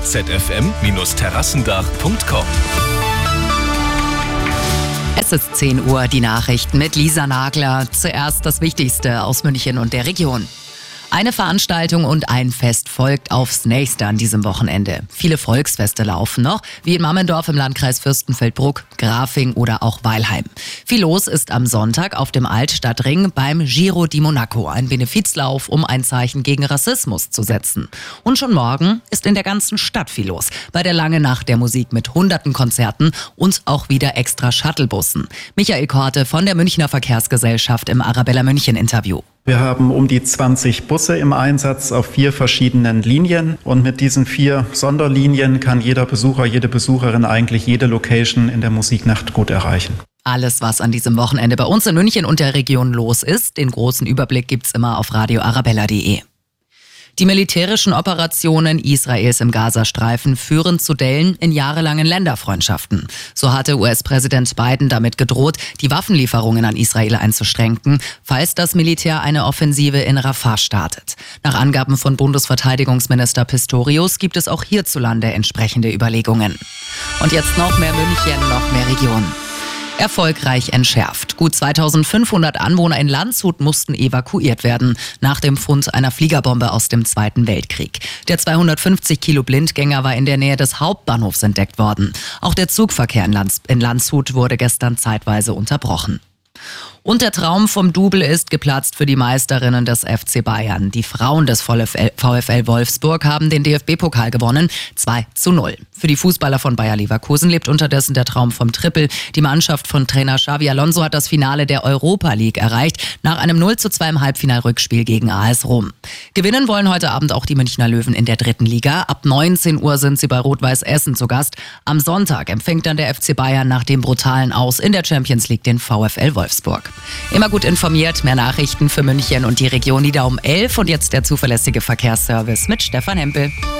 zfm-terrassendach.com. Es ist 10 Uhr, die Nachrichten mit Lisa Nagler. Zuerst das Wichtigste aus München und der Region. Eine Veranstaltung und ein Fest folgt aufs nächste an diesem Wochenende. Viele Volksfeste laufen noch, wie in Mammendorf im Landkreis Fürstenfeldbruck, Grafing oder auch Weilheim. Viel los ist am Sonntag auf dem Altstadtring beim Giro di Monaco, ein Benefizlauf, um ein Zeichen gegen Rassismus zu setzen. Und schon morgen ist in der ganzen Stadt viel los. Bei der Lange Nacht der Musik mit hunderten Konzerten und auch wieder extra Shuttlebussen. Michael Korte von der Münchner Verkehrsgesellschaft im Arabella München Interview. Wir haben um die 20 Busse im Einsatz auf 4 verschiedenen Linien und mit diesen 4 Sonderlinien kann jeder Besucher, jede Besucherin eigentlich jede Location in der Musiknacht gut erreichen. Alles, was an diesem Wochenende bei uns in München und der Region los ist, den großen Überblick gibt's immer auf radioarabella.de. Die militärischen Operationen Israels im Gazastreifen führen zu Dellen in jahrelangen Länderfreundschaften. So hatte US-Präsident Biden damit gedroht, die Waffenlieferungen an Israel einzuschränken, falls das Militär eine Offensive in Rafah startet. Nach Angaben von Bundesverteidigungsminister Pistorius gibt es auch hierzulande entsprechende Überlegungen. Und jetzt noch mehr München, noch mehr Region. Erfolgreich entschärft. Gut 2500 Anwohner in Landshut mussten evakuiert werden, nach dem Fund einer Fliegerbombe aus dem Zweiten Weltkrieg. Der 250 Kilo Blindgänger war in der Nähe des Hauptbahnhofs entdeckt worden. Auch der Zugverkehr in Landshut wurde gestern zeitweise unterbrochen. Und der Traum vom Double ist geplatzt für die Meisterinnen des FC Bayern. Die Frauen des VfL Wolfsburg haben den DFB-Pokal gewonnen, 2:0. Für die Fußballer von Bayer Leverkusen lebt unterdessen der Traum vom Triple. Die Mannschaft von Trainer Xabi Alonso hat das Finale der Europa League erreicht, nach einem 0:2 im Halbfinalrückspiel gegen AS Rom. Gewinnen wollen heute Abend auch die Münchner Löwen in der 3. Liga. Ab 19 Uhr sind sie bei Rot-Weiß Essen zu Gast. Am Sonntag empfängt dann der FC Bayern nach dem brutalen Aus in der Champions League den VfL Wolfsburg. Immer gut informiert, mehr Nachrichten für München und die Region wieder um 11 und jetzt der zuverlässige Verkehrsservice mit Stefan Hempel.